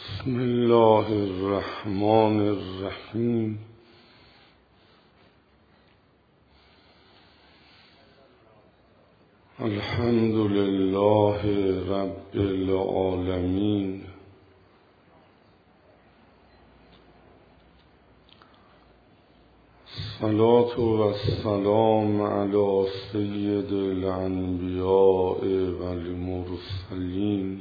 بسم الله الرحمن الرحیم. الحمد لله رب العالمین. الصلاة والسلام علی سید الانبیاء والمرسلین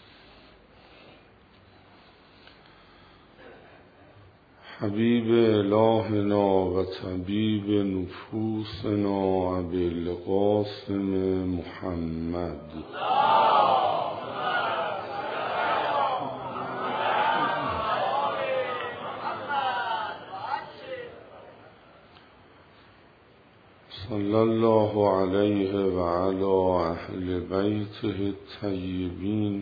حبیب الهنا و طبیب نفوسنا ابی القاسم محمد صلی الله علیه و علی اهل بیته الطیبین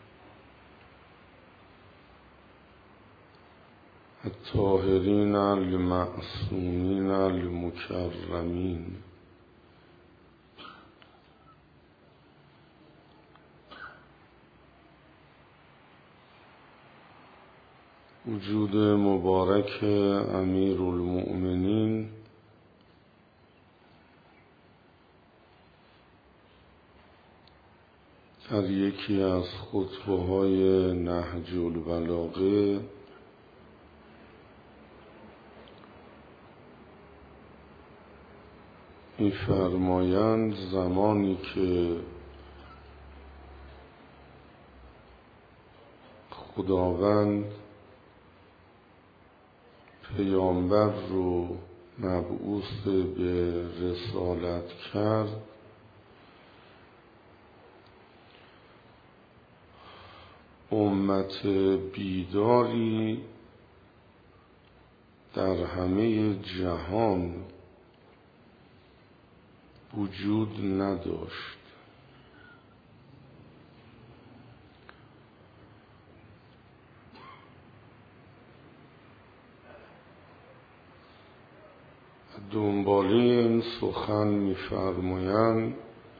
الطاهرین المعصومین المکرمین. وجود مبارک امیر المؤمنین در یکی از خطبه‌های نهج البلاغه می‌فرمایند زمانی که خداوند پیامبر رو مبعوث به رسالت کرد، امت بیداری در همه جهان وجود نداشت. دنباله این سخن می‌فرمایند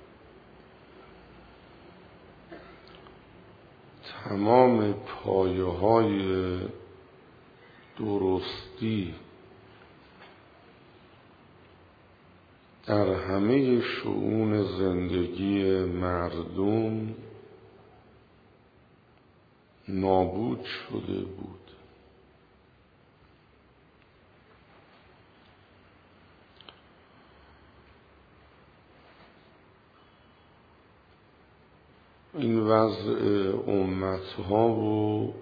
تمام پایه‌های درستی در همه شؤون زندگی مردم نابود شده بود. این وضع امتها و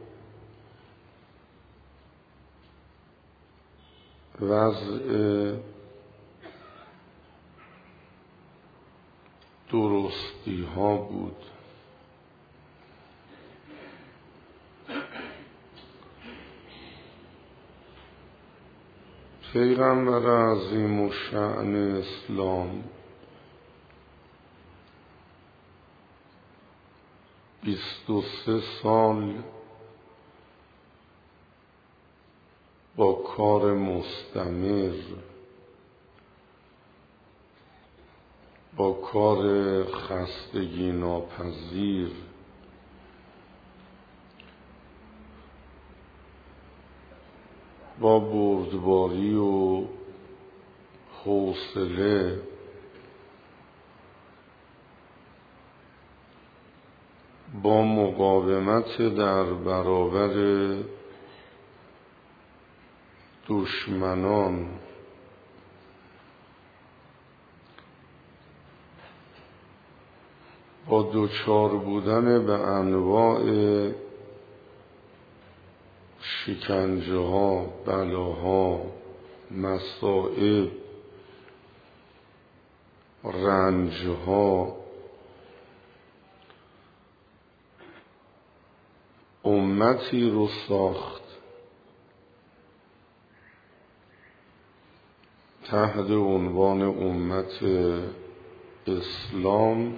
وضع درستی ها بود. پیغمبر عظیم الشأن اسلام 23 سال با کار مستمر، با کار خستگی ناپذیر، با بردباری و حوصله با مقاومت در برابر دشمنان با دچار بودن به انواع شکنجه ها، بلاها، مصائب، رنج ها امتی رو ساخت تحت عنوان امت اسلام،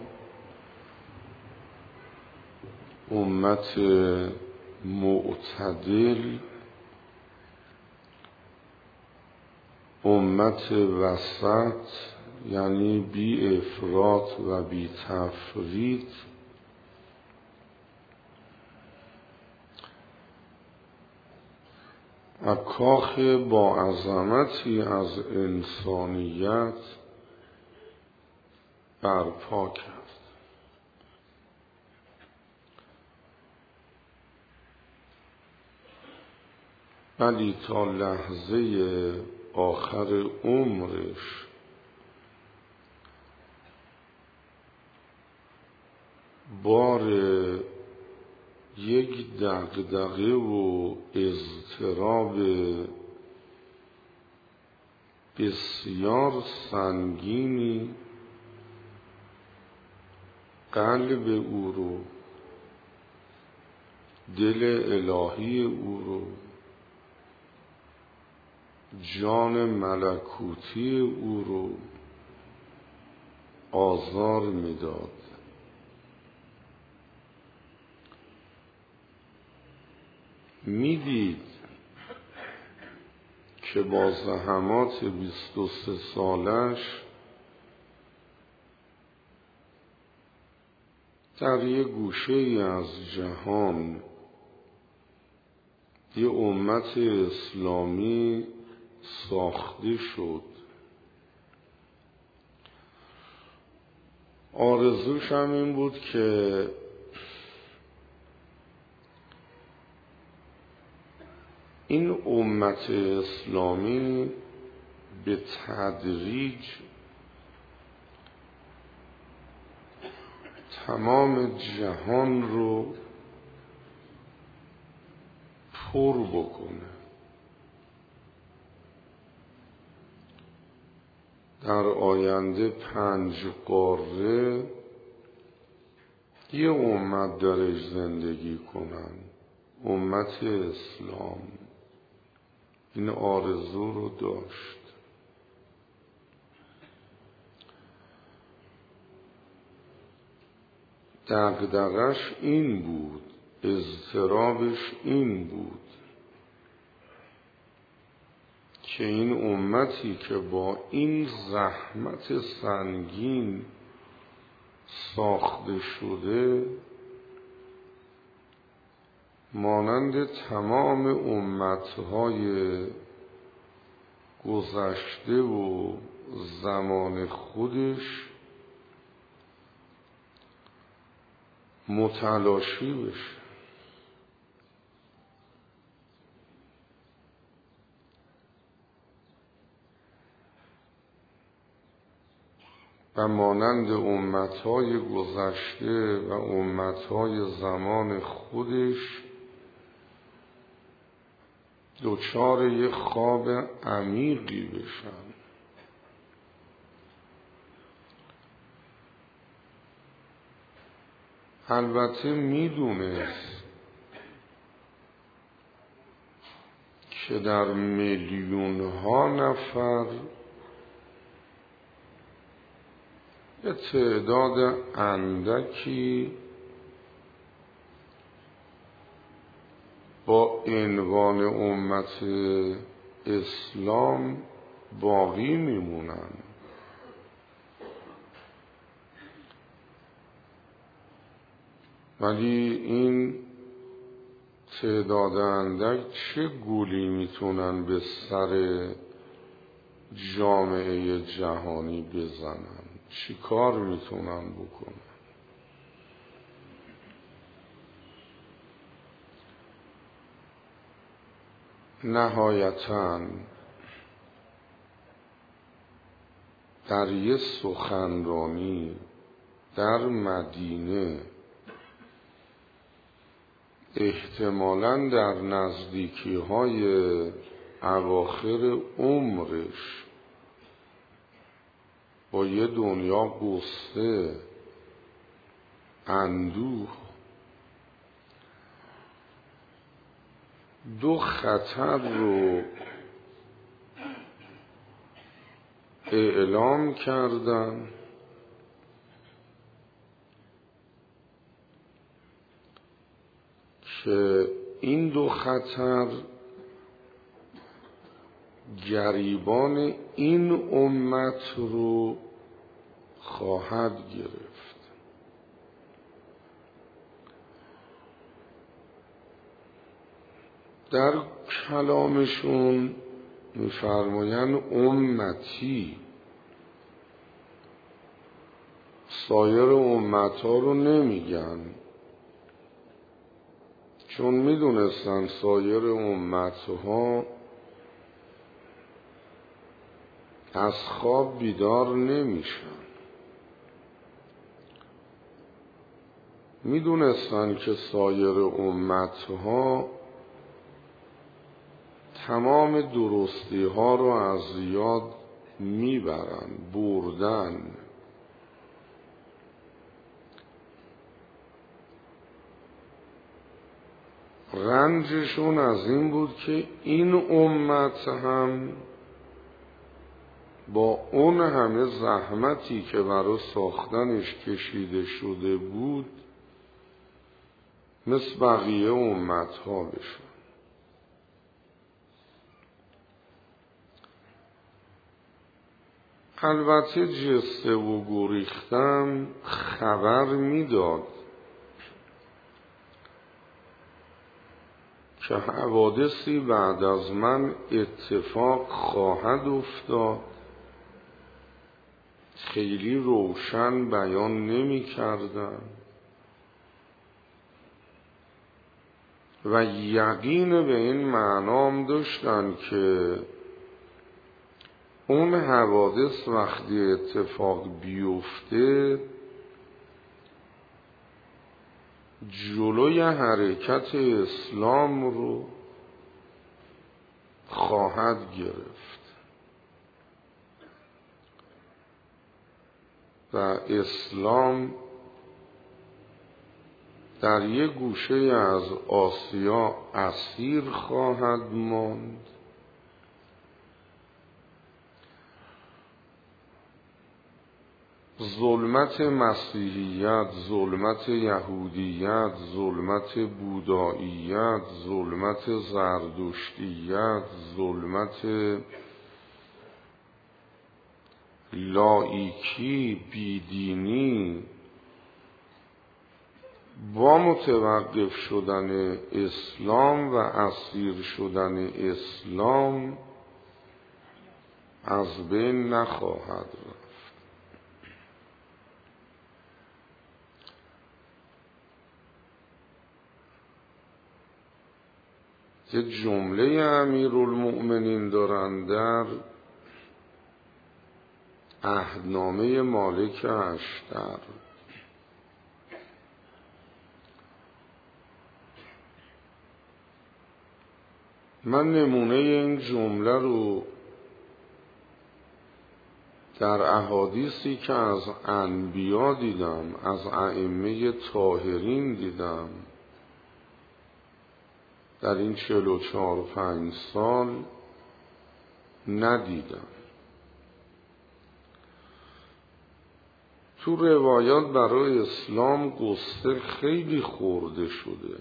امت معتدل، امت وسط، یعنی بی افراط و بی تفریط، کاخ با عظمتی از انسانیت برپا کرد. ولی تا لحظه آخر عمرش بار یک دغدغه و اضطراب بسیار سنگینی قلب او رو، دل الهی او رو، جان ملکوتی او رو آزار میداد. میدید که با زحمات 23 سالش در یک گوشه ای از جهان یه امت اسلامی ساخته شد. آرزوش هم این بود که این امت اسلامی به تدریج تمام جهان رو پر بکنه. در آینده 5 قاره یه امت درش زندگی کنن، امت اسلام. این آرزو رو داشت. دغدغش این بود، اضطرابش این بود که این امتی که با این زحمت سنگین ساخته شده مانند تمام امتهای گذشته و زمان خودش متلاشی بشه. و مانند امتهای گذشته و امتهای زمان خودش دچار یک خواب عمیقی بشن. البته میدونست که در میلیون ها نفر یه تعداد اندکی با عنوان امت اسلام باقی میمونن. ولی این تعداد اندک چه گولی میتونن به سر جامعه جهانی بزنن؟ چی کار میتونن بکنن؟ نهایتاً در یه سخنرانی در مدینه، احتمالاً در نزدیکی های اواخر عمرش، با یه دنیا غصه، اندوه، 2 خطر رو اعلام کردن که این 2 خطر گریبان این امت رو خواهد گرفت. در کلامشون میفرمایند امتی، سایر امتها رو نمیگن، چون میدونستن سایر امتها از خواب بیدار نمیشن، میدونستن که سایر امتها تمام درستی ها رو از یاد میبرن، بردن. رنجشون از این بود که این امت هم با اون همه زحمتی که برای ساختنش کشیده شده بود مثل بقیه امتها بشن. البته جسته و گریختم خبر میداد که حوادثی بعد از من اتفاق خواهد افتاد، خیلی روشن بیان نمی کردم و یقین به این معنام داشتن که اون حوادث وقتی اتفاق بیفته جلوی حرکت اسلام رو خواهد گرفت و اسلام در یک گوشه از آسیا اسیر خواهد ماند ظلمت مسیحیت، ظلمت یهودیت، ظلمت بوداییت، ظلمت زردشتیت، ظلمت لایکی، بیدینی با متوقف شدن اسلام و اسیر شدن اسلام از بین نخواهد رفت. یه جمله امیرالمؤمنین دارن در عهدنامه مالک اشتر، من نمونه این جمله رو در احادیثی که از انبیا دیدم، از ائمه طاهرین دیدم در این 44-45 سال ندیدم. تو روایات برای اسلام قصه خیلی خورده شده.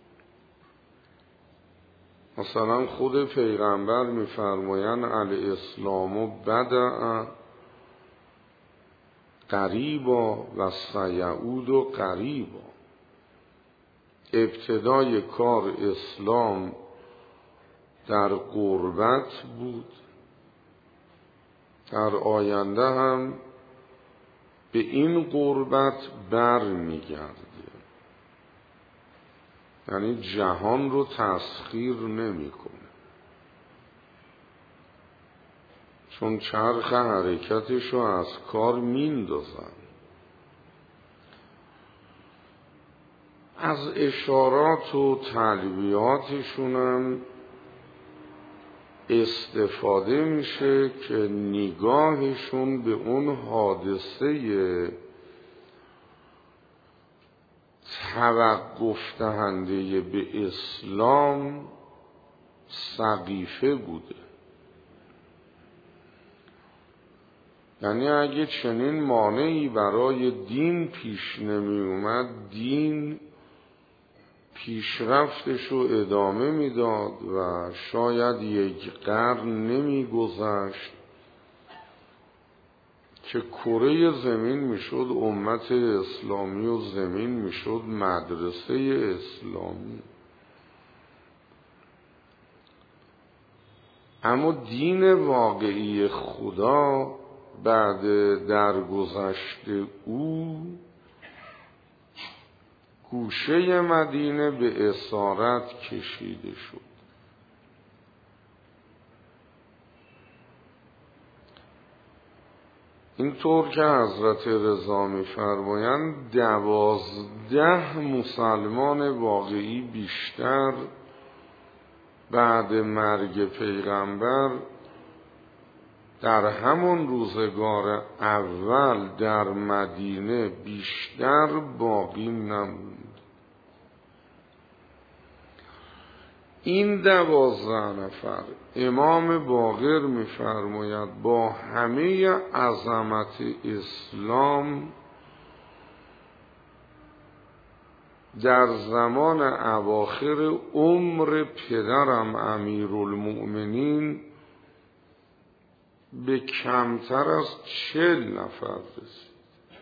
مثلا خود پیغمبر میفرمایند الاسلام بدأ قریبا و سیعود قریبا. ابتدای کار اسلام در غربت بود، در آینده هم به این غربت بر میگرده، یعنی جهان رو تسخیر نمیکنه، چون چرخ حرکتش رو از کار میندازن. از اشارات و تلویاتشونم استفاده میشه که نگاهشون به اون حادثه توقف دهنده به اسلام سقیفه بوده. یعنی اگه چنین مانعی برای دین پیش نمی اومد، دین پیشرفتش رو ادامه میداد و شاید یک قرن نمی گذشت که کره زمین میشد امت اسلامی و زمین میشد مدرسه اسلامی. اما دین واقعی خدا بعد درگذشت او گوشه مدینه به اسارت کشیده شد. اینطور که حضرت رضا می‌فرمایند 12 مسلمان واقعی بیشتر بعد مرگ پیغمبر در همون روزگار اول در مدینه بیشتر باقی نموند. این 12 نفر امام باقر می‌فرماید با همه عظمت اسلام در زمان اواخر عمر پدرم امیرالمؤمنین به کمتر از 40 نفر رسید.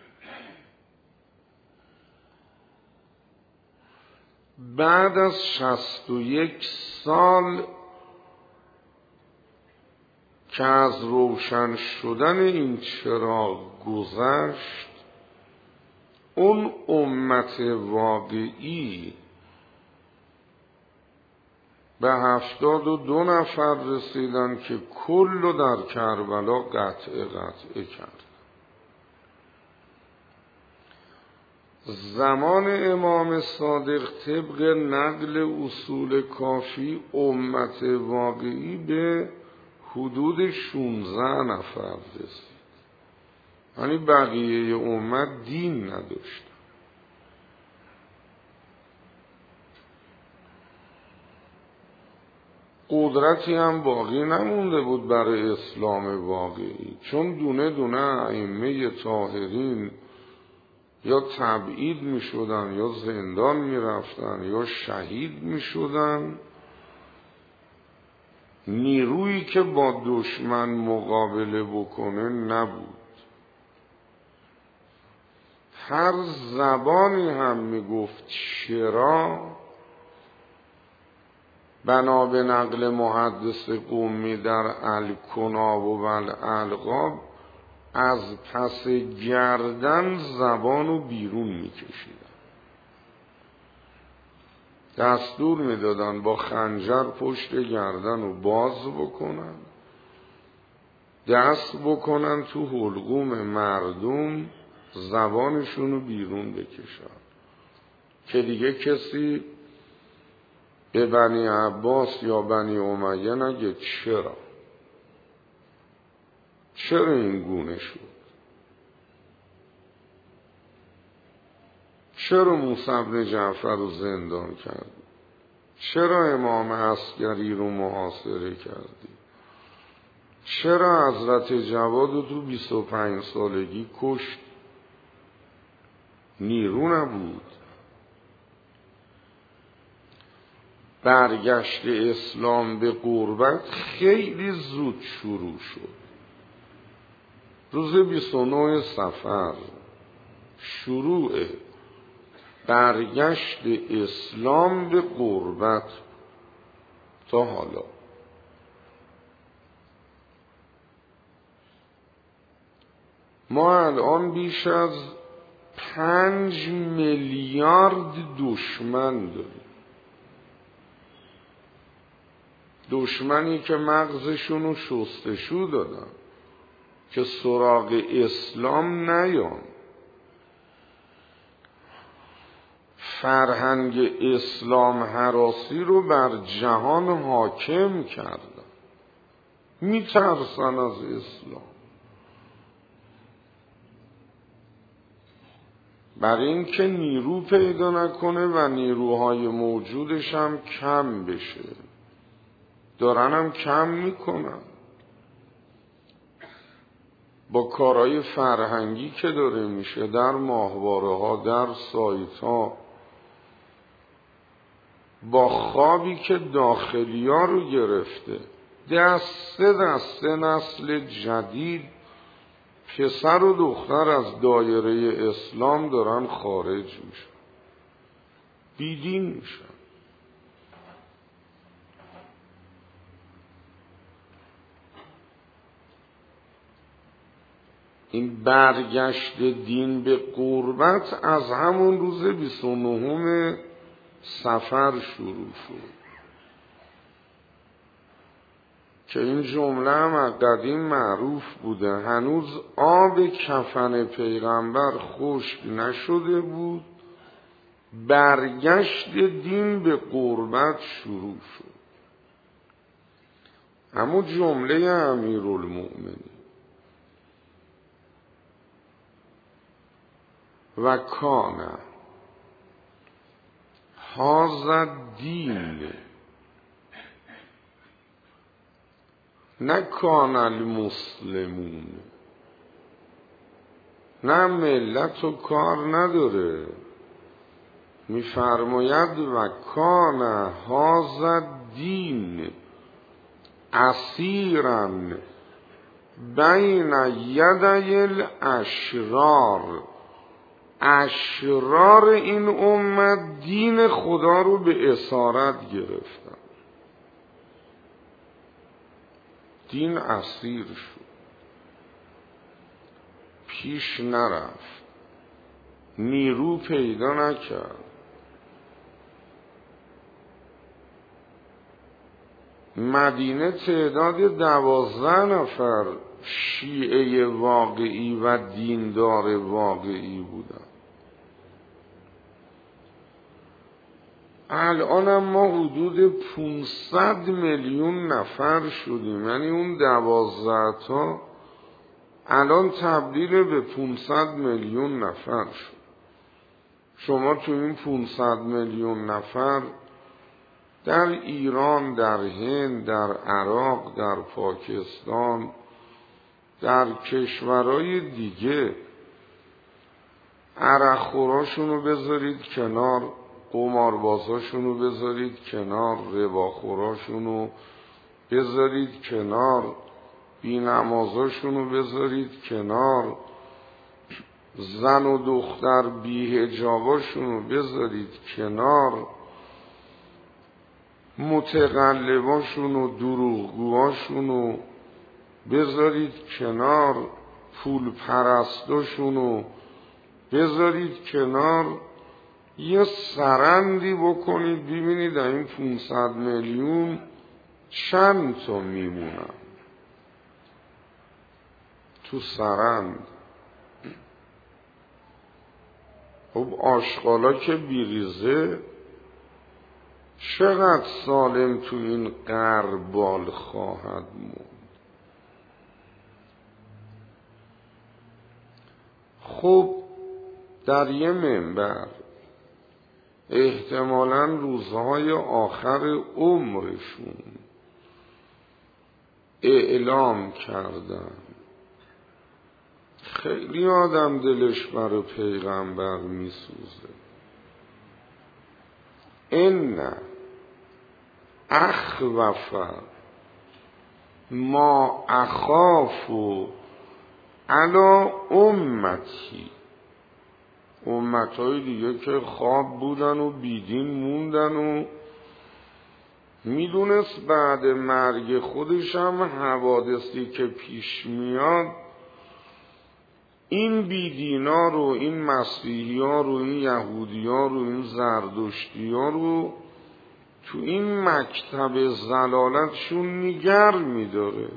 بعد از 61 سال که از روشن شدن این چراغ گذشت، اون امت واقعی به 72 نفر رسیدن که کل در کربلا قطعه کرد. زمان امام صادق طبق نقل اصول کافی امت واقعی به حدود 16 نفر رسید. یعنی بقیه امت دین نداشت. قدرتی هم باقی نمونده بود برای اسلام واقعی، چون دونه دونه ائمه طاهرین یا تبعید می شدن یا زندان می رفتن یا شهید می شدن. نیرویی که با دشمن مقابله بکنه نبود. هر زبانی هم می گفت چرا، بنا به نقل محدث قومی در الکناب و الالقاب از پس گردن زبانو بیرون میکشیدن، دستور میدادن با خنجر پشت گردن رو باز بکنن، دست بکنن تو حلقوم مردم زبانشونو بیرون بکشن که دیگه کسی به بنی عباس یا بنی امیه نگه چرا این گونه شد؟ چرا موسی بن جعفر رو زندان کردی؟ چرا امام عسکری رو محاصره کردی؟ چرا حضرت جواد رو تو 25 سالگی کشت؟ نیرو نبود. برگشت اسلام به غربت خیلی زود شروع شد. روز 29 صفر شروع برگشت اسلام به غربت تا حالا. ما الان بیش از 5 میلیارد دشمن داریم. دشمنی که مغزشونو شستشو دادن که سراغ اسلام نیان، فرهنگ اسلام هراسی رو بر جهان حاکم کردن، میترسن از اسلام. برای این که نیرو پیدا نکنه و نیروهای موجودش هم کم بشه، دارن هم کم میکنن با کارهای فرهنگی که داره میشه در ماهواره ها، در سایت ها، با خوابی که داخلی ها رو گرفته. دسته نسل جدید پسر و دختر از دایره اسلام دارن خارج میشن، بیدین میشن. این برگشت دین به قربت از همون روز 29 صفر شروع شد که این جمله هم از قدیم معروف بوده. هنوز آب کفن پیغمبر خشک نشده بود، برگشت دین به قربت شروع شد. اما جمله امیرالمؤمنین و کان هذا الدین نه کان المسلمون، نه ملت و کار نداره، میفرماید و کان هذا الدین اسیرا بین یدی الاشرار. اشرار این امت دین خدا رو به اسارت گرفتن، دین اسیر شد، پیش نرفت، نیرو پیدا نکرد. مدینه تعداد 12 نفر شیعه واقعی و دیندار واقعی بودن. الان هم ما حدود 500 میلیون نفر شدیم، یعنی اون 12 تا الان تبدیل به 500 میلیون نفر شد. شما تو این 500 میلیون نفر در ایران، در هند، در عراق، در پاکستان، در کشورهای دیگه عرقخوراشونو بذارید کنار، قماربازاشونو بذارید کنار، رباخوراشونو بذارید کنار، بینمازاشونو بذارید کنار، زن و دختر بی‌حجاباشونو بذارید کنار، متقلباشونو دروغگوهاشونو بذارید کنار، پول پرستاشونو بذارید کنار، یه سرندی بکنید ببینید در این 500 میلیون چند تا میمونن تو سرند. خب آشغالا که بیریزه چقدر سالم تو این غربال خواهد موند. خب در یه منبر احتمالاً روزهای آخر عمرشون اعلام کردن، خیلی آدم دلش برای پیغمبر میسوزه، ان اخوف ما اخاف علی امتی. امتهای دیگه که خواب بودن و بیدین موندن و میدونست بعد مرگ خودش هم حوادثی که پیش میاد این بیدینا رو، این مسیحی ها رو، این یهودی ها رو، این زردشتی ها رو تو این مکتب ضلالتشون نگر میداره،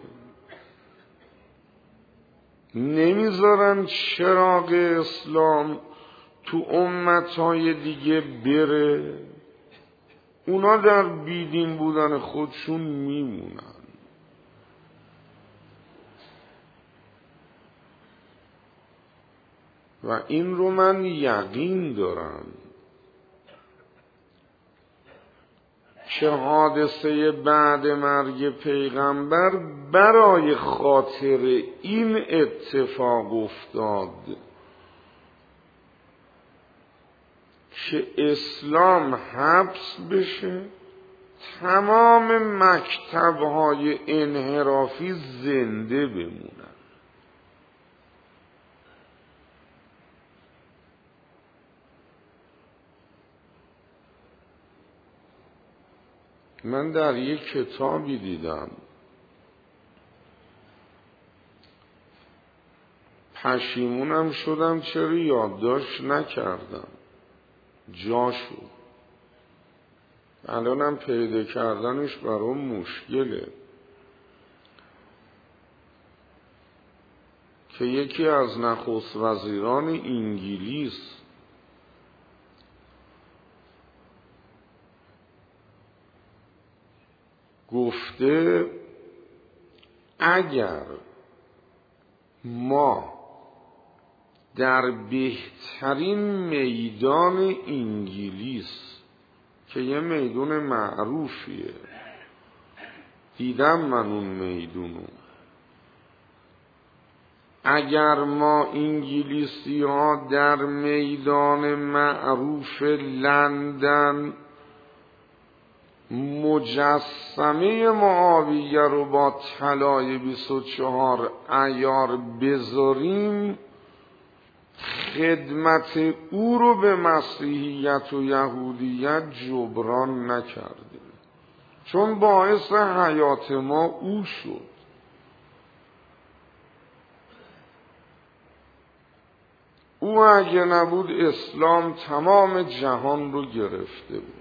نمیذارن چراغ اسلام تو امتهای دیگه بره. اونا در بیدین بودن خودشون میمونن. و این رو من یقین دارم که حادثه بعد مرگ پیغمبر برای خاطر این اتفاق افتاد که اسلام حبس بشه، تمام مکتب‌های انحرافی زنده بمونن. من در یک کتابی دیدم پشیمونم شدم چرا یادداشت نکردم، جاشو الانم پیدا کردنش برام مشکله، که یکی از نخست وزیران انگلیس گفته اگر ما در بهترین میدان انگلیس که یه میدون معروفیه، دیدم من اون میدونو، اگر ما انگلیسی ها در میدان معروف لندن مجسمه معاویه رو با طلای 24 عیار بذاریم، خدمت او رو به مسیحیت و یهودیت جبران نکردیم، چون باعث حیات ما او شد. او اگه نبود اسلام تمام جهان رو گرفته بود.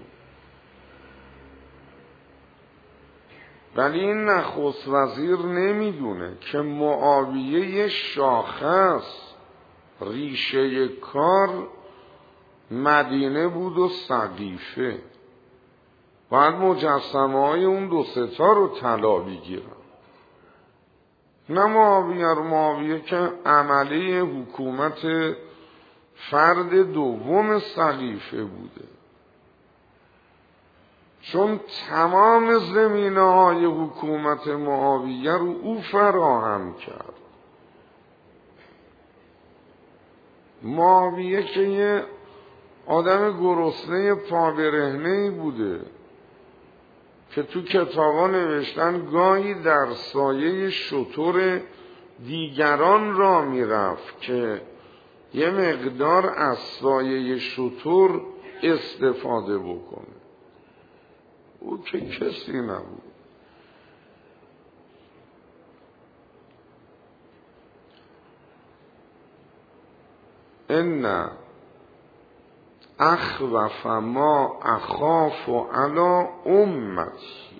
ولی این نخست وزیر نمیدونه که معاویه شاخص ریشه کار مدینه بود و سقیفه، باید مجسمه های اون 2-3 تا رو طلا بگیرن، نه معاویه که عمله حکومت فرد دوم سقیفه بوده، چون تمام زمینه های حکومت معاویه رو او فراهم کرد. معاویه که یه آدم گرسنه پابرهنه‌ای بوده که تو کتابا نوشتن گاهی در سایه شتر دیگران را میرفت که یه مقدار از سایه شتر استفاده بکنه. او که کسی نبود. ان اخوف ما اخاف علی امتی،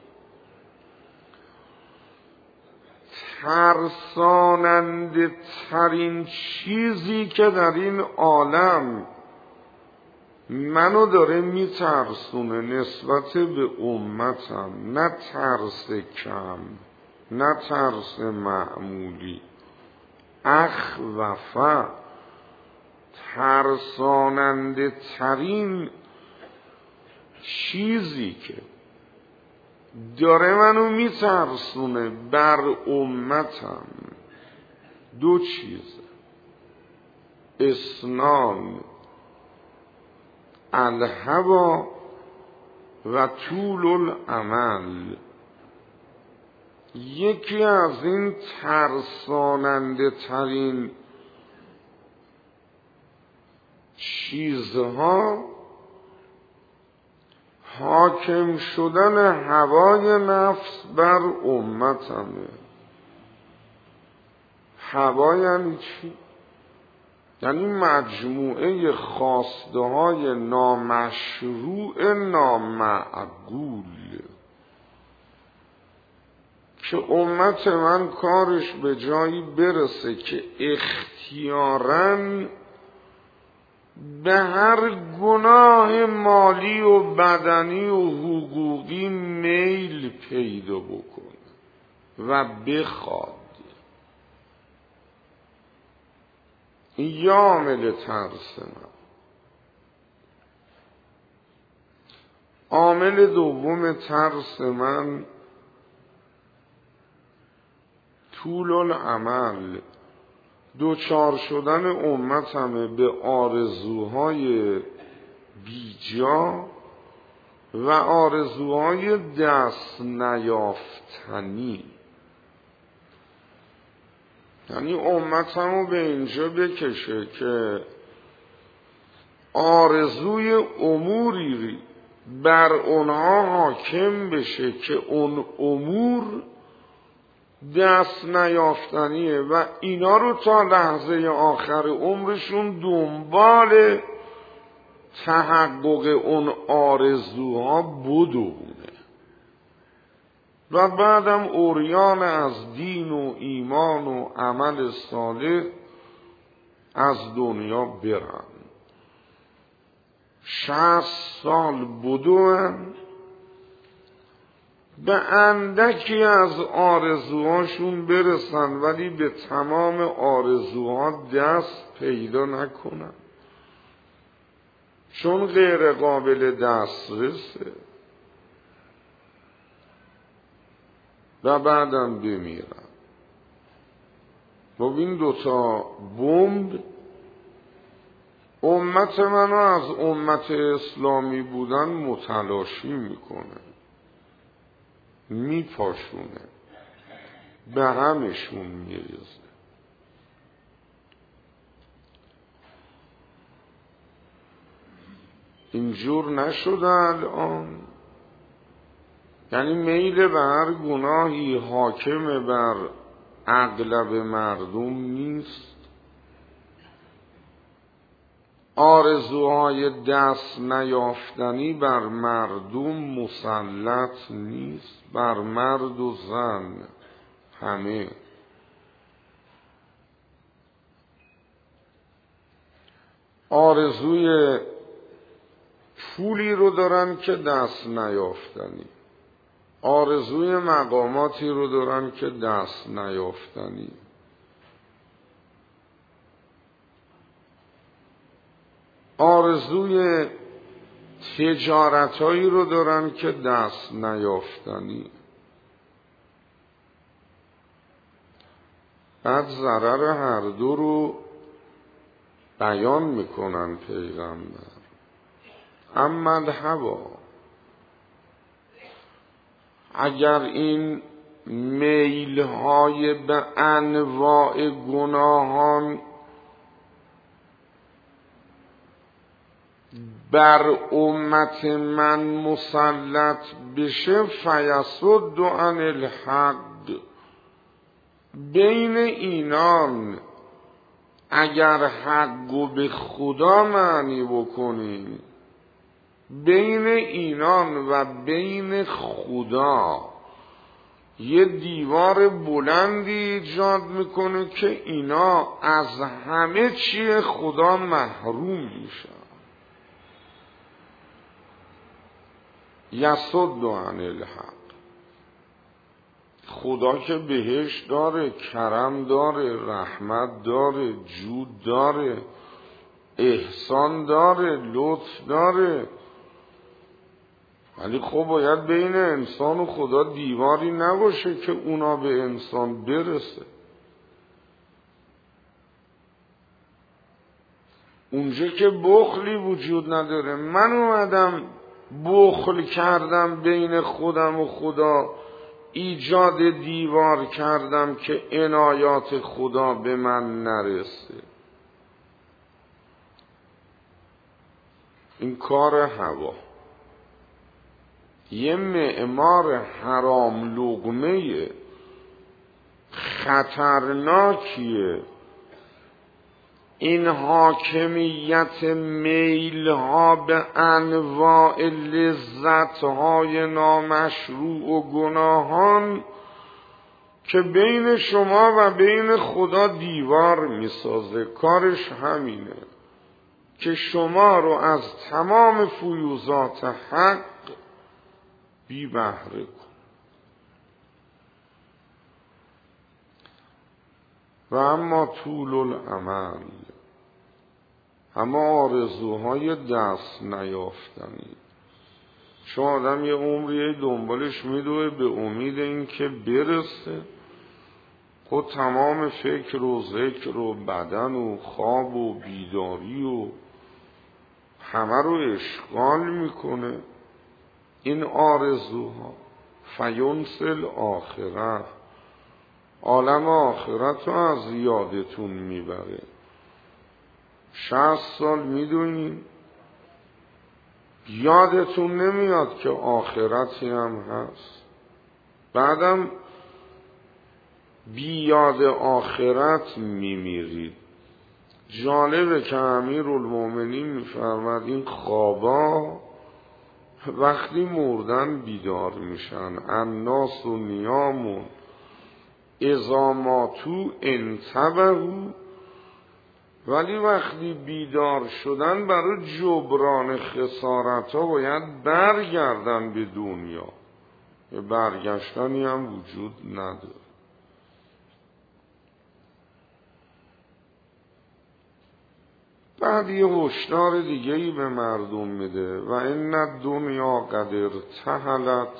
ترساننده ترین چیزی که در این عالم منو داره میترسونه نسبت به امتم، نه ترس کم، نه ترس معمولی، اخوف ترساننده ترین چیزی که داره منو میترسونه بر امتم 2 چیز، اسنان الهوا و طول الامل. یکی از این ترساننده ترین چیزها حاکم شدن هوای نفس بر امتمه. هوا یعنی چی؟ یعنی مجموعه خواسته های نامشروع نامعقول که امت من کارش به جایی برسه که اختیاراً به هر گناه مالی و بدنی و حقوقی میل پیدا بکنه و بخواد. این عامل ترس من. عامل دوم ترس من طول الامل، دوچار شدن امتمه به آرزوهای بیجا و آرزوهای دست نیافتنی. یعنی امتمو به اینجا بکشه که آرزوی اموری بر اونها حاکم بشه که اون امور دست نیافتنیه و اینا رو تا لحظه آخر عمرشون دنبال تحقق اون آرزوها بدونه و بعدم عریان از دین و ایمان و عمل صالح از دنیا برن. 60 سال بدون به اندکی از آرزوهاشون برسن ولی به تمام آرزوها دست پیدا نکنن، چون غیر قابل دسترسه و بعدم بمیرن. این دوتا بمب امت منو از امت اسلامی بودن متلاشی میکنه، میپاشونه، به همشون میریزه. اینجور نشده الان؟ یعنی میل به هر گناهی حاکم بر اغلب مردم نیست؟ آرزوهای دست نیافتنی بر مردم مسلط نیست؟ بر مرد و زن همه. آرزوی پولی رو دارن که دست نیافتنی، آرزوی مقاماتی رو دارن که دست نیافتنی، آرزوی تجارتایی رو دارن که دست نیافتنی. بعد ضرر هر دو رو بیان میکنن پیغمبر. اما الهوا، اگر این میلهای به انواع گناهان بر امت من مسلط بشه، فیصد عن الحق، بین اینان اگر حقو به خدا معنی بکنیم، بین اینان و بین خدا یه دیوار بلندی ایجاد میکنه که اینا از همه چی خدا محروم میشن. یصد عن الحق. خدا که بهش داره، کرم داره، رحمت داره، جود داره، احسان داره، لطف داره، ولی خب باید بین انسان و خدا دیواری نباشه که اونا به انسان برسه. اونجا که بخلی وجود نداره، من اومدم بخل کردم بین خودم و خدا، ایجاد دیوار کردم که عنایات خدا به من نرسه. این کار هوا، یه معمار حرام لقمه خطرناکیه. این حاکمیت میلها به انواع لذتهای نامشروع و گناهان که بین شما و بین خدا دیوار میسازه. کارش همینه که شما رو از تمام فیوضات حق بی بهره کن. و اما طول الامل، همه آرزوهای دست نیافتنی. چون آدم یه عمری دنبالش میدوه به امید این که برسه، خود تمام فکر و ذکر و بدن و خواب و بیداری و همه رو اشغال میکنه این آرزوها. فینسل آخرت، عالم آخرت رو از یادتون میبره. 60 سال میدونین یادتون نمیاد که آخرتی هم هست. بعدم بی یاد آخرت میمیرید. جالبه که امیرالمومنین میفرماد این خوابا وقتی مردن بیدار میشن، الناس و نیامون اذا ماتوا انتبهوا، ولی وقتی بیدار شدن برای جبران خسارت ها باید برگردن به دنیا. برگشتنی هم وجود نداره. بعد یه هشدار دیگه‌ای به مردم میده و ان الدنیا قد ارتحلت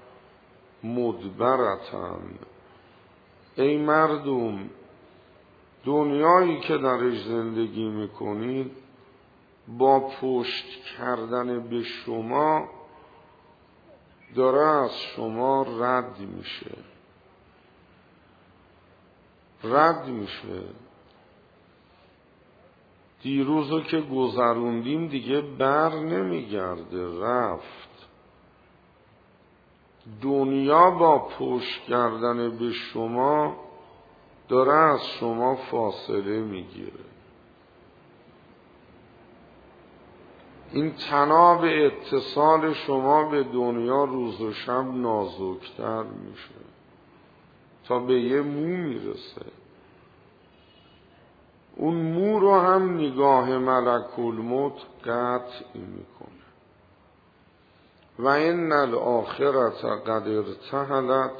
مدبرتن. ای مردم، دنیایی که درش زندگی میکنید با پشت کردن به شما داره از شما رد میشه. دیروزو که گذروندیم دیگه بر نمیگرده، رفت. دنیا با پشت کردن به شما داره از شما فاصله میگیره. این طناب اتصال شما به دنیا روز و شب نازکتر میشه تا به یه مو میرسه. اون مو رو هم نگاه ملک الموت قطع میکنه. و ان الاخرة قد ارتحلت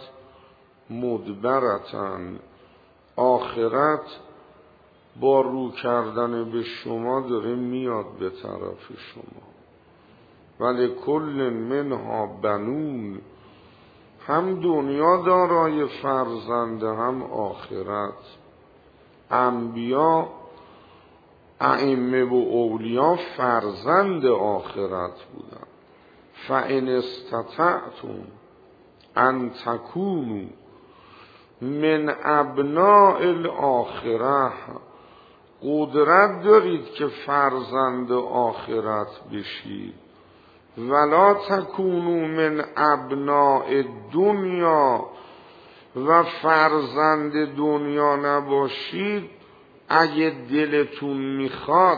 مدبرتن. آخرت با رو کردن به شما داره میاد به طرف شما. ولی کل منها بنون، هم دنیا دارای فرزنده هم آخرت. انبیا، ائمه و اولیا فرزند آخرت بودن. فان استطعتم ان تکونوا من ابناء الاخره، قدرت دارید که فرزند آخرت بشید. ولا تکونوا من ابناء دنیا، و فرزند دنیا نباشید. اگه دلتون میخواد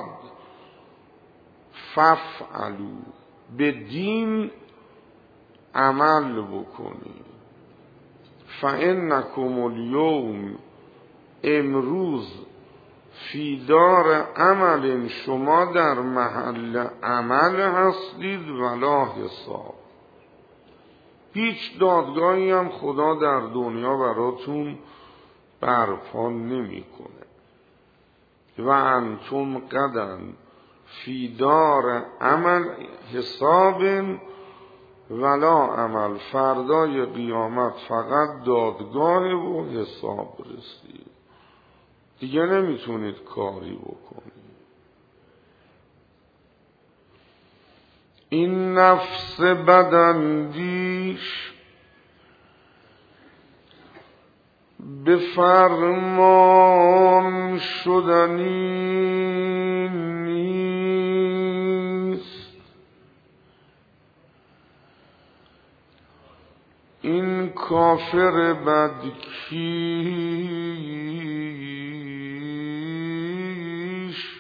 فافعلوا، به دین عمل بکنید. فانکم الیوم، امروز فی دار عمل، شما در محل عمل هستید. ولا حساب، هیچ دادگاهی هم خدا در دنیا براتون برپا نمیکنه. و انتم غدا فی دار عمل حساب ولا عمل، فردای قیامت فقط دادگاه و حساب رسید، دیگه نمیتونید کاری بکنید. این نفس بداندیش به فرمان شدنی نیست. این کافر بدکیش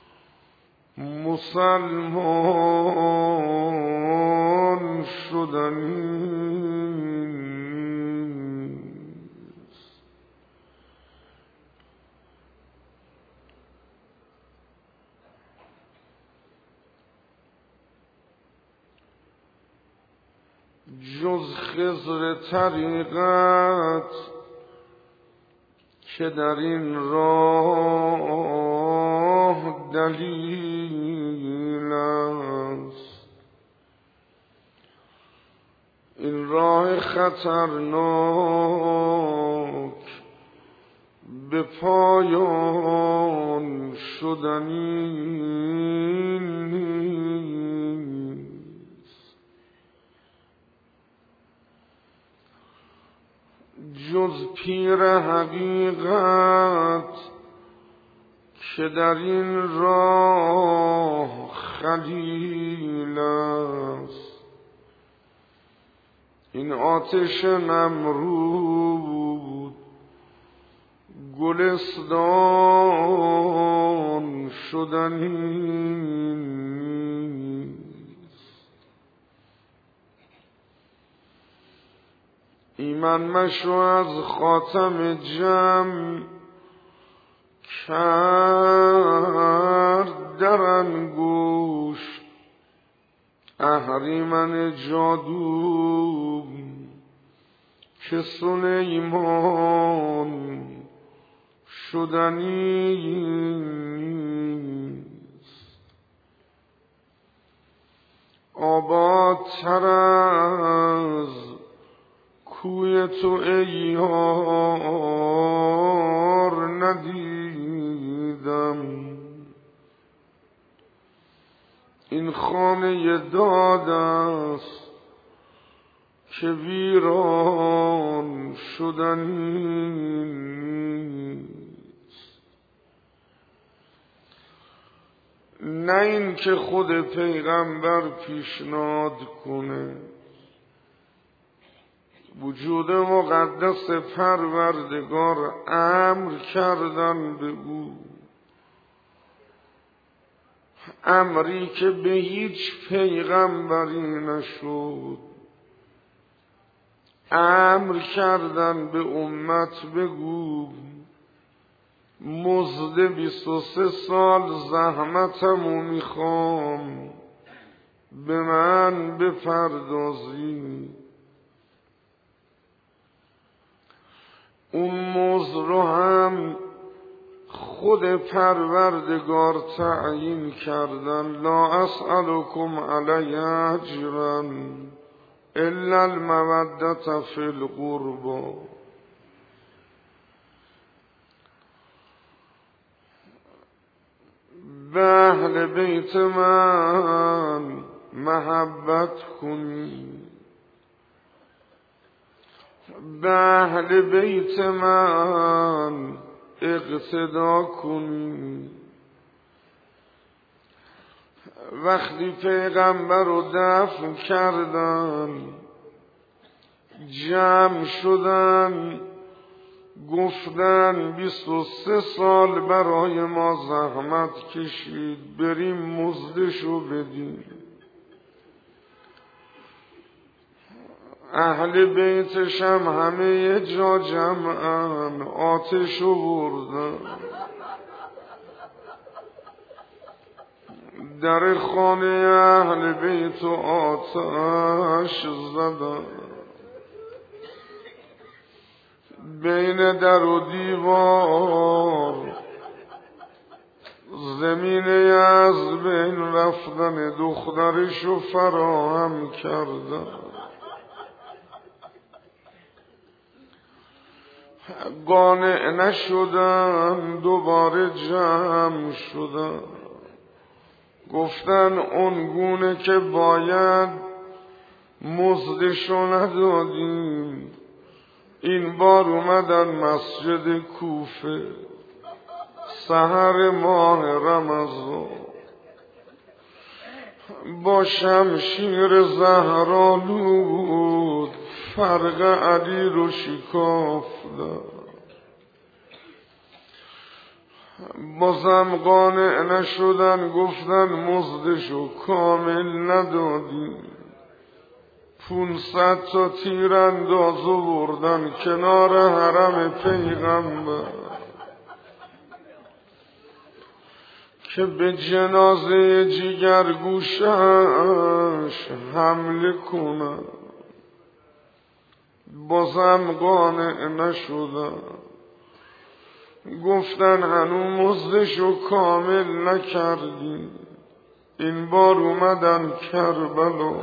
مسلمان شدنی. جز خضر طریقت که در این راه دلیل است، این راه خطرناک به پایان شدنی جز پیر حقیقت که در این راه خلیل است، این آتش نمرود گلستان شدنی ایمن مشو از خاتم جم کرد در انگوش اهریمن جادو که سلیمان شدنیست. آبادتر از کوی تو ای یار ندیدم، این خانه داد است که ویران شدنیست. نه این که خود پیغمبر پیشنهاد کنه، وجود مقدس پروردگار امر کردن به او، امری که به هیچ پیغمبری نشد. امر کردن به امت بگو مزد 23 سال زحمتمو میخوام به من بپردازی. اون مزد رو هم خود پروردگار تعیین کردن. لا اسألکم علی اجرا الا المودة فی القربى. به اهل بیت من محبت کنی، به اهل بیت من اقتدا کنی. وقتی پیغمبر رو دفن کردن جمع شدن گفتن 23 سال برای ما زحمت کشید، بریم مزدشو بدیم. اهل بیتش هم همه یه جا جمعن، آتشو بردن، در خانه اهل بیت آتش زدن. بین در و دیوار زمینه از بین رفتن دخترشو فراهم کردن. قانع نشدن، دوباره جمع شدن، گفتن اون گونه که باید مزدشو ندادیم. این بار اومدن مسجد کوفه سحر ماه رمضان، با شمشیر زهرآلود فرق علی رو شکافتن. بازم قانع نشدن، گفتن مزدشو کامل ندادیم. 500 تا تیرانداز بردن کنار حرم پیغمبر که به جنازه جگرگوشش حمله کنن. بازم قانع نشدن، گفتن هنوز مزدشو کامل نکردیم. این بار اومدن کربلا،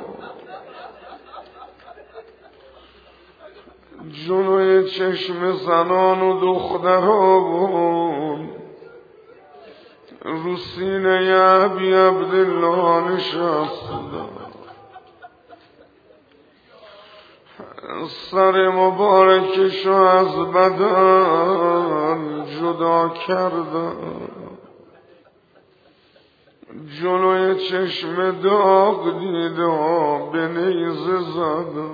جلوی چشم زنان و دختران رو سینه ابی عبدالله نشستن. سر مبارکشو از بدن جدا کردن، جلوی چشم داغ دیده ها به نیزه زدن.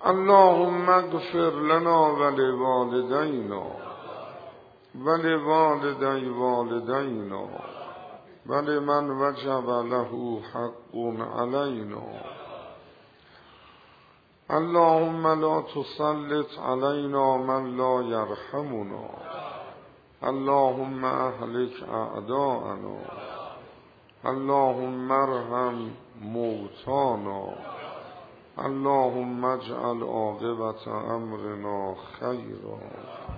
اللهم اغفر لنا ولوالدينا ولوالدي والدينا ولمن وجب له حق علينا. اللهم لا تسلط علينا من لا يرحمنا. اللهم اهلك اعداءنا. اللهم ارحم موتانا. اللهم اجعل عاقبة امرنا خيرا.